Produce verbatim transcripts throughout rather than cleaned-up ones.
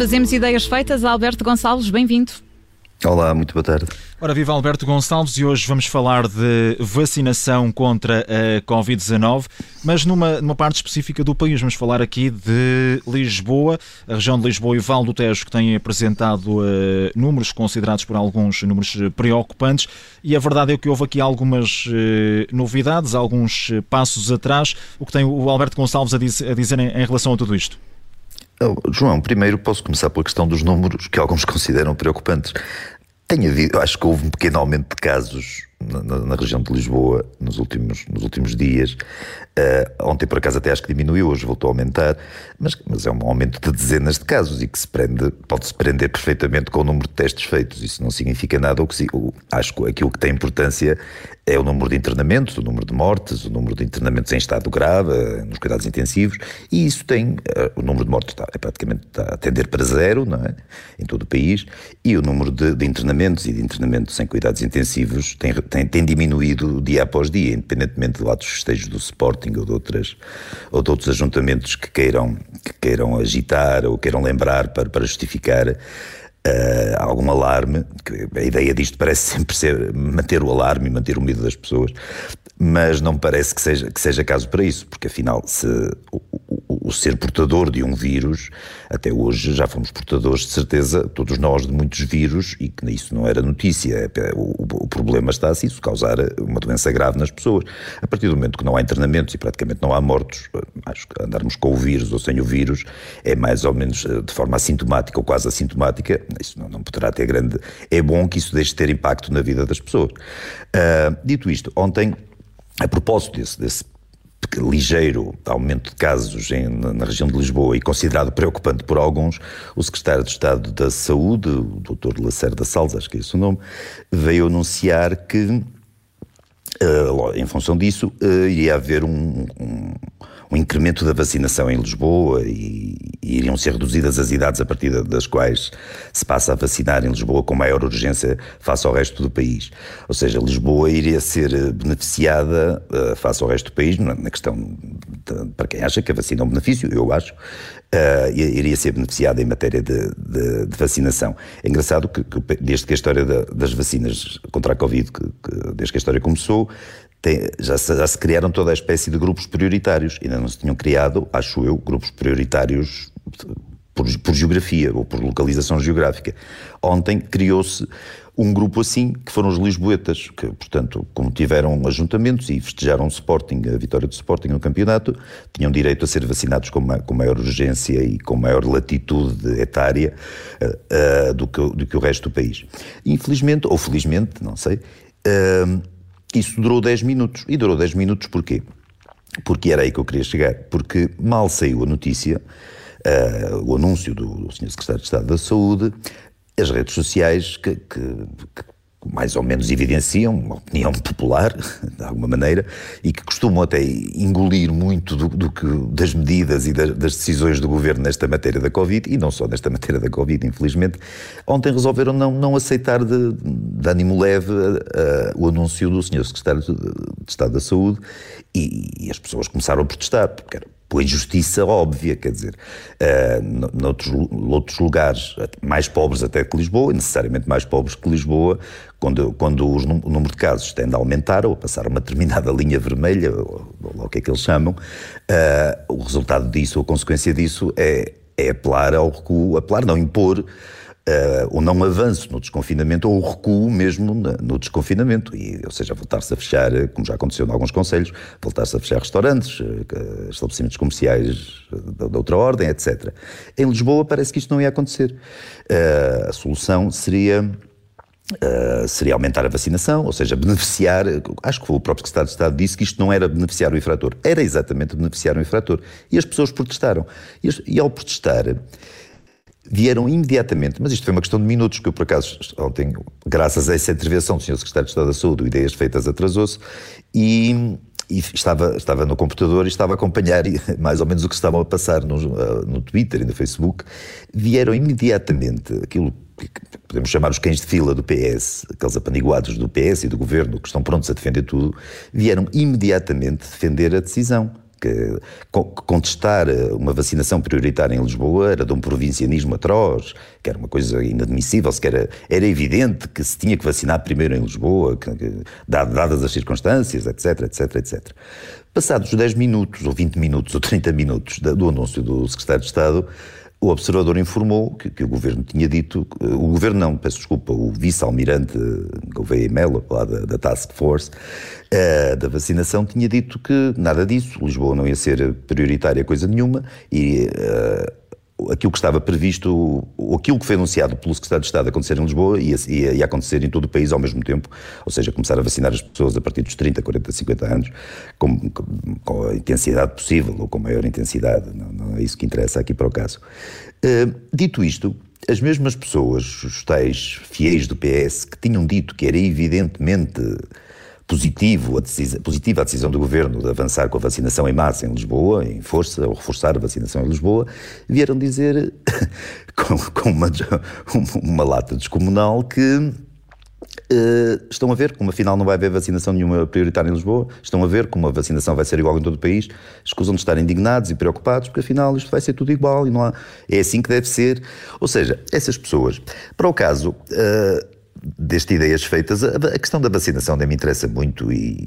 Fazemos ideias feitas. Alberto Gonçalves, bem-vindo. Olá, muito boa tarde. Ora, viva Alberto Gonçalves, e hoje vamos falar de vacinação contra a covid dezanove, mas numa, numa parte específica do país. Vamos falar aqui de Lisboa, a região de Lisboa e Val do Tejo, que têm apresentado uh, números considerados por alguns números preocupantes, e a verdade é que houve aqui algumas uh, novidades, alguns uh, passos atrás. O que tem o Alberto Gonçalves a, diz, a dizer em, em relação a tudo isto? Oh, João, primeiro posso começar pela questão dos números, que alguns consideram preocupantes. Tem havido, acho que houve um pequeno aumento de casos na, na, na região de Lisboa nos últimos, nos últimos dias. Uh, ontem, por acaso, até acho que diminuiu, hoje voltou a aumentar, mas, mas é um aumento de dezenas de casos e que se prende, pode-se prender perfeitamente com o número de testes feitos. Isso não significa nada. O que se, o, acho que aquilo que tem importância é o número de internamentos, o número de mortes, o número de internamentos em estado grave, nos cuidados intensivos, e isso tem, uh, o número de mortes está, é praticamente está a tender para zero, não é? Em todo o país, e o número de, de internamentos e de internamentos em cuidados intensivos tem, tem, tem diminuído dia após dia, independentemente de lá dos festejos do Sporting ou de, outras, ou de outros ajuntamentos que queiram, que queiram agitar ou queiram lembrar para, para justificar Uh, algum alarme. A ideia disto parece sempre ser manter o alarme e manter o medo das pessoas, mas não parece que seja, que seja caso para isso, porque afinal se, o, o, o ser portador de um vírus, até hoje já fomos portadores de certeza, todos nós, de muitos vírus, e que isso não era notícia. O, o, o problema está se isso causar uma doença grave nas pessoas. A partir do momento que não há internamentos e praticamente não há mortos, acho que andarmos com o vírus ou sem o vírus é mais ou menos de forma assintomática ou quase assintomática. Isso não, não poderá ter grande... É bom que isso deixe de ter impacto na vida das pessoas. Uh, dito isto, ontem, a propósito desse, desse ligeiro aumento de casos em, na, na região de Lisboa e considerado preocupante por alguns, o secretário de Estado da Saúde, o doutor Lacerda Salles, acho que é esse o nome, veio anunciar que, uh, em função disso, uh, iria haver um... um um incremento da vacinação em Lisboa e, e iriam ser reduzidas as idades a partir das quais se passa a vacinar em Lisboa com maior urgência face ao resto do país. Ou seja, Lisboa iria ser beneficiada uh, face ao resto do país, na, na questão de, para quem acha que a vacina é um benefício, eu acho, uh, iria ser beneficiada em matéria de, de, de vacinação. É engraçado que, que desde que a história da, das vacinas contra a Covid, que, que, desde que a história começou, Tem, já, se, já se criaram toda a espécie de grupos prioritários. Ainda não se tinham criado, acho eu, grupos prioritários por, por geografia ou por localização geográfica. Ontem criou-se um grupo assim, que foram os lisboetas, que, portanto, como tiveram ajuntamentos e festejaram o Sporting, a vitória do Sporting no campeonato, tinham direito a ser vacinados com, ma, com maior urgência e com maior latitude etária uh, uh, do, que, do que o resto do país. Infelizmente, ou felizmente, não sei, uh, isso durou dez minutos. E durou dez minutos porquê? Porque era aí que eu queria chegar. Porque mal saiu a notícia, uh, o anúncio do, do senhor Secretário de Estado da Saúde, as redes sociais que, que, que mais ou menos evidenciam uma opinião popular, de alguma maneira, e que costumam até engolir muito do, do que, das medidas e das, das decisões do Governo nesta matéria da Covid, e não só nesta matéria da Covid, infelizmente, ontem resolveram não, não aceitar de, de ânimo leve uh, o anúncio do senhor Secretário de, de Estado da Saúde, e, e as pessoas começaram a protestar, porque era pela injustiça óbvia, quer dizer, uh, noutros, noutros lugares mais pobres até que Lisboa, e necessariamente mais pobres que Lisboa, quando, quando os, o número de casos tende a aumentar ou a passar uma determinada linha vermelha, ou, ou o que é que eles chamam, uh, o resultado disso, a consequência disso é, é apelar ao recuo, apelar, não impor, Uh, o não avanço no desconfinamento ou o recuo mesmo na, no desconfinamento, e, ou seja, voltar-se a fechar, como já aconteceu em alguns concelhos, voltar-se a fechar restaurantes, uh, estabelecimentos comerciais de, de outra ordem, etcétera. Em Lisboa parece que isto não ia acontecer. Uh, a solução seria... Uh, seria aumentar a vacinação, ou seja, beneficiar, acho que foi o próprio Secretário de Estado que disse que isto não era beneficiar o infrator, era exatamente beneficiar o infrator, e as pessoas protestaram, e, as, e ao protestar vieram imediatamente, mas isto foi uma questão de minutos, que eu por acaso ontem, graças a essa intervenção do senhor Secretário de Estado da Saúde, o Ideias Feitas atrasou-se, e, e estava, estava no computador e estava a acompanhar mais ou menos o que estavam a passar no, no Twitter e no Facebook, vieram imediatamente aquilo que podemos chamar os cães de fila do P S, aqueles apaniguados do P S e do Governo que estão prontos a defender tudo, vieram imediatamente defender a decisão. que contestar uma vacinação prioritária em Lisboa era de um provincianismo atroz, que era uma coisa inadmissível, se era, era evidente que se tinha que vacinar primeiro em Lisboa, que, que, dadas as circunstâncias, etc, etc, etcétera. Passados dez minutos, ou vinte minutos, ou trinta minutos do anúncio do Secretário de Estado, o Observador informou que, que o Governo tinha dito, o Governo não, peço desculpa, o Vice-Almirante Gouveia Melo, lá da, da Task Force, uh, da vacinação, tinha dito que nada disso, Lisboa não ia ser prioritária coisa nenhuma e uh, aquilo que estava previsto, aquilo que foi anunciado pelo Secretário de Estado acontecer em Lisboa ia, ia, ia acontecer em todo o país ao mesmo tempo, ou seja, começar a vacinar as pessoas a partir dos trinta, quarenta, cinquenta anos com, com, com a intensidade possível ou com maior intensidade, não, não é isso que interessa aqui para o caso. Uh, dito isto, as mesmas pessoas, os tais fiéis do P S, que tinham dito que era evidentemente positivo a decisão, positiva a decisão do Governo de avançar com a vacinação em massa em Lisboa, em força, ou reforçar a vacinação em Lisboa, vieram dizer com, com uma, uma lata descomunal que Uh, estão a ver como afinal não vai haver vacinação nenhuma prioritária em Lisboa, estão a ver como a vacinação vai ser igual em todo o país, escusam de estar indignados e preocupados porque afinal isto vai ser tudo igual e não há, é assim que deve ser. Ou seja, essas pessoas, para o caso uh, destas ideias feitas, a, a questão da vacinação nem me interessa muito e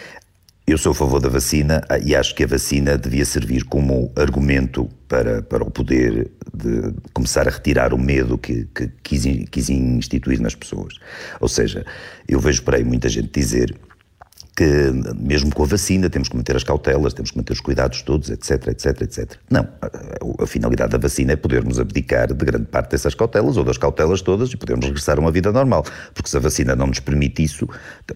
eu sou a favor da vacina e acho que a vacina devia servir como argumento para, para o poder de começar a retirar o medo que, que quis, quis instituir nas pessoas. Ou seja, eu vejo por aí muita gente dizer que mesmo com a vacina temos que manter as cautelas, temos que manter os cuidados todos, etc, etc, etcétera. Não, a, a finalidade da vacina é podermos abdicar de grande parte dessas cautelas ou das cautelas todas e podermos regressar a uma vida normal, porque se a vacina não nos permite isso,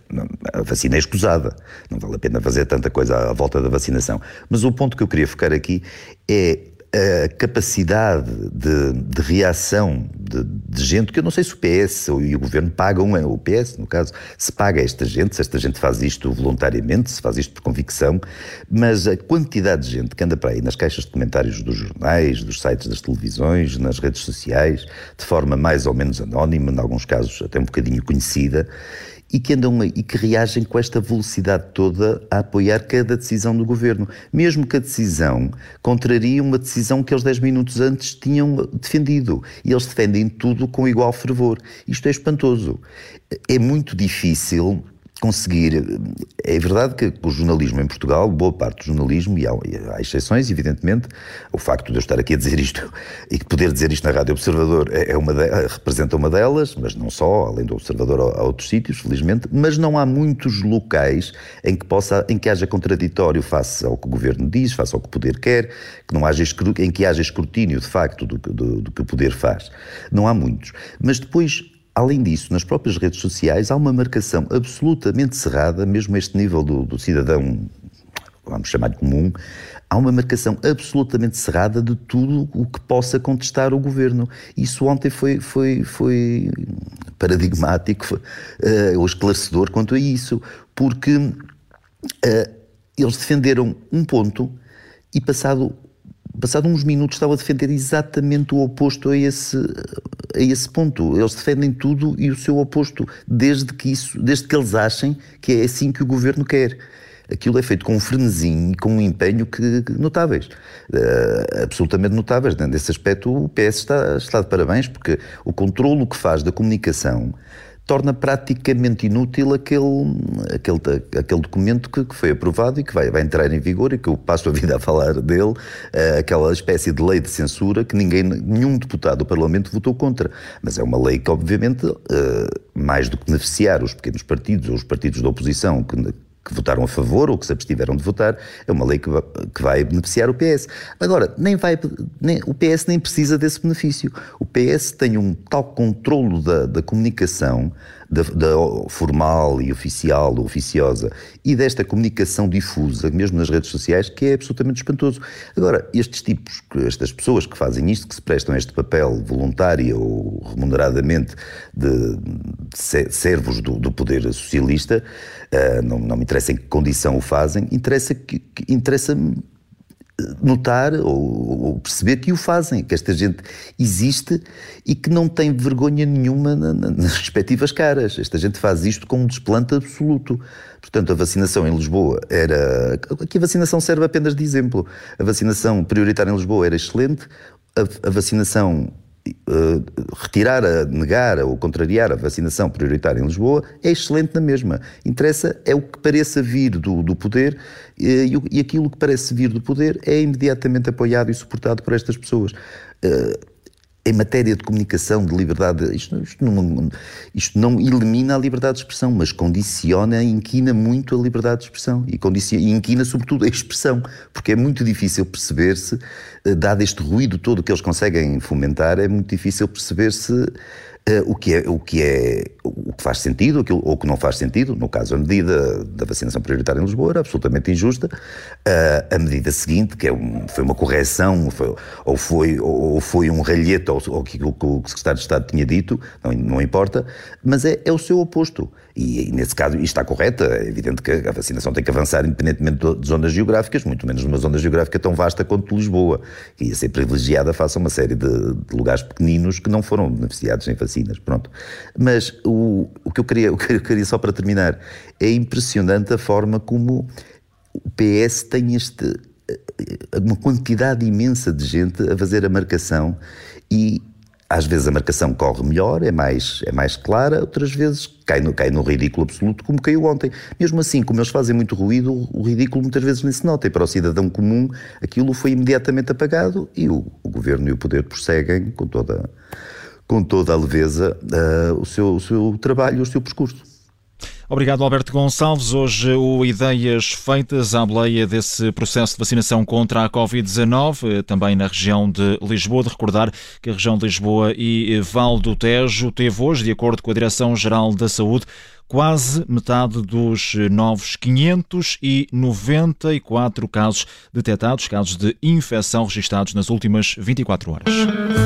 a vacina é escusada, não vale a pena fazer tanta coisa à volta da vacinação. Mas o ponto que eu queria focar aqui é a capacidade de, de reação de, de gente, que eu não sei se o P S e o Governo pagam, o P S no caso, se paga esta gente, se esta gente faz isto voluntariamente, se faz isto por convicção, mas a quantidade de gente que anda para aí nas caixas de comentários dos jornais, dos sites das televisões, nas redes sociais, de forma mais ou menos anónima, em alguns casos até um bocadinho conhecida, e que andam e que reagem com esta velocidade toda a apoiar cada decisão do Governo, mesmo que a decisão contraria uma decisão que eles dez minutos antes tinham defendido, e eles defendem tudo com igual fervor. Isto é espantoso. É muito difícil conseguir. É verdade que o jornalismo em Portugal, boa parte do jornalismo, e há, há exceções, evidentemente, o facto de eu estar aqui a dizer isto e que poder dizer isto na Rádio Observador é uma de, representa uma delas, mas não só, além do Observador há outros sítios, felizmente, mas não há muitos locais em que, possa, em que haja contraditório face ao que o Governo diz, face ao que o poder quer, que não haja, em que haja escrutínio de facto do, do, do que o poder faz. Não há muitos. Mas depois, além disso, nas próprias redes sociais há uma marcação absolutamente cerrada, mesmo a este nível do, do cidadão, vamos chamar de comum, há uma marcação absolutamente cerrada de tudo o que possa contestar o Governo. Isso ontem foi, foi, foi paradigmático, foi, uh, ou esclarecedor quanto a isso, porque uh, eles defenderam um ponto e passado... Passado uns minutos estava a defender exatamente o oposto a esse, a esse ponto. Eles defendem tudo e o seu oposto, desde que, isso, desde que eles achem que é assim que o Governo quer. Aquilo é feito com um frenesim e com um empenho que, que notáveis, uh, absolutamente notáveis. Nesse aspecto o P S está, está de parabéns, porque o controlo que faz da comunicação torna praticamente inútil aquele, aquele, aquele documento que, que foi aprovado e que vai, vai entrar em vigor e que eu passo a vida a falar dele, uh, aquela espécie de lei de censura que ninguém, nenhum deputado do Parlamento votou contra. Mas é uma lei que, obviamente, uh, mais do que beneficiar os pequenos partidos ou os partidos da oposição que, que votaram a favor ou que se abstiveram de votar, é uma lei que vai, que vai beneficiar o P S. Agora, nem vai, nem, o P S nem precisa desse benefício. O P S tem um tal controlo da, da comunicação, da, da formal e oficial, oficiosa, e desta comunicação difusa, mesmo nas redes sociais, que é absolutamente espantoso. Agora, estes tipos, estas pessoas que fazem isto, que se prestam a este papel voluntário ou remuneradamente de, de servos do, do poder socialista, uh, não, não me interessa em que condição o fazem, interessa que, que interessa-me notar ou, ou perceber que o fazem, que esta gente existe e que não tem vergonha nenhuma na, na, nas respectivas caras. Esta gente faz isto com um desplante absoluto. Portanto, a vacinação em Lisboa era... Aqui a vacinação serve apenas de exemplo. A vacinação prioritária em Lisboa era excelente, a, a vacinação... Uh, retirar, a negar ou contrariar a vacinação prioritária em Lisboa é excelente na mesma. Interessa é o que pareça vir do, do poder uh, e, e aquilo que parece vir do poder é imediatamente apoiado e suportado por estas pessoas. Uh, em matéria de comunicação, de liberdade, isto, isto, não, isto não elimina a liberdade de expressão, mas condiciona, inquina muito a liberdade de expressão e, condiciona, e inquina sobretudo a expressão, porque é muito difícil perceber-se, dado este ruído todo que eles conseguem fomentar, é muito difícil perceber-se Uh, o, que é, o, que é, o que faz sentido aquilo, ou o que não faz sentido. No caso, a medida da vacinação prioritária em Lisboa era absolutamente injusta. Uh, a medida seguinte, que é um, foi uma correção, foi, ou, foi, ou foi um ralhete ao, ao que o Secretário de Estado tinha dito, não, não importa, mas é, é o seu oposto. E, e nesse caso, isto está correto, é evidente que a vacinação tem que avançar independentemente de zonas geográficas, muito menos numa zona geográfica tão vasta quanto Lisboa, que ia ser privilegiada face a uma série de, de lugares pequeninos que não foram beneficiados em vacinas, pronto. Mas o, o, que eu queria, o que eu queria só para terminar, é impressionante a forma como o P S tem este, uma quantidade imensa de gente a fazer a marcação e às vezes a marcação corre melhor, é mais, é mais clara, outras vezes cai no, cai no ridículo absoluto, como caiu ontem. Mesmo assim, como eles fazem muito ruído, o ridículo muitas vezes nem se nota. E para o cidadão comum, aquilo foi imediatamente apagado e o, o governo e o poder prosseguem com toda, com toda a leveza uh, o, seu, o seu trabalho, o seu percurso. Obrigado, Alberto Gonçalves. Hoje o Ideias Feitas à boleia desse processo de vacinação contra a covid dezanove, também na região de Lisboa. De recordar que a região de Lisboa e Val do Tejo teve hoje, de acordo com a Direção-Geral da Saúde, quase metade dos novos quinhentos e noventa e quatro casos detectados, casos de infecção registados nas últimas vinte e quatro horas.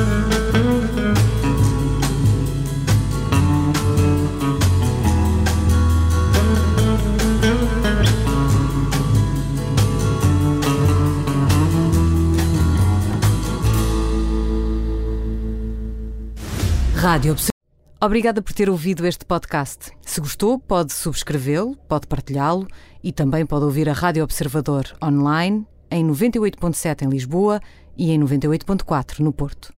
Rádio Observador. Obrigada por ter ouvido este podcast. Se gostou, pode subscrevê-lo, pode partilhá-lo e também pode ouvir a Rádio Observador online em noventa e oito ponto sete em Lisboa e em noventa e oito ponto quatro no Porto.